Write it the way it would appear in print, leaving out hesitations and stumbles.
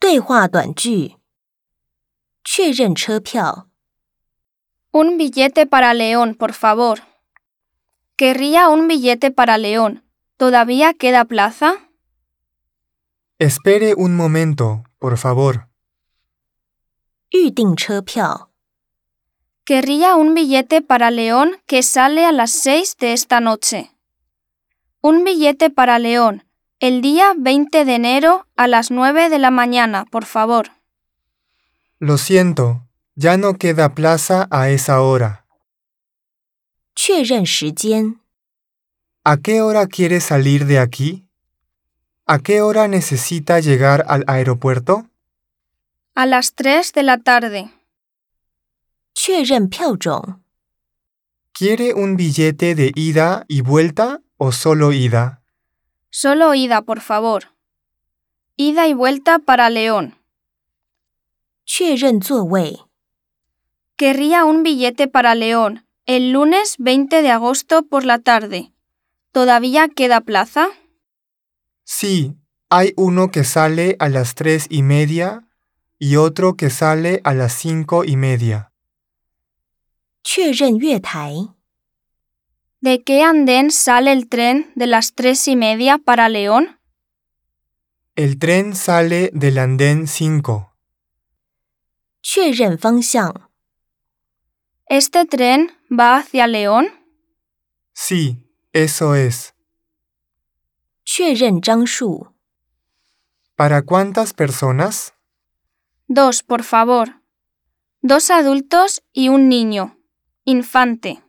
对话短句。确认车票。 Un billete para León, por favor. Querría un billete para León. ¿Todavía queda plaza? Espere un momento, por favor. 预订车票。 Querría un billete para León que sale a las 6 de esta noche. Un billete para León, el día 20 de enero a las 9 de la mañana, por favor. Lo siento, ya no queda plaza a esa hora. 确认时间。 ¿A qué hora quiere salir de aquí? ¿A qué hora necesita llegar al aeropuerto? A las 3 de la tarde. 确认票种。 ¿Quiere un billete de ida y vuelta o solo ida? Solo ida, por favor. Ida y vuelta para León. 确认座位。 Querría un billete para León, el lunes 20 de agosto por la tarde. ¿Todavía queda plaza? Sí, hay uno que sale a las 3:30 y otro que sale a las 5:30. 确认月台。 ¿De qué andén sale el tren de las 3:30 para León? El tren sale del andén 5. 确认方向。 ¿Este tren va hacia León? Sí, eso es. 确认张数。 ¿Para cuántas personas? 2, por favor. 2 adultos y un niño. Infante.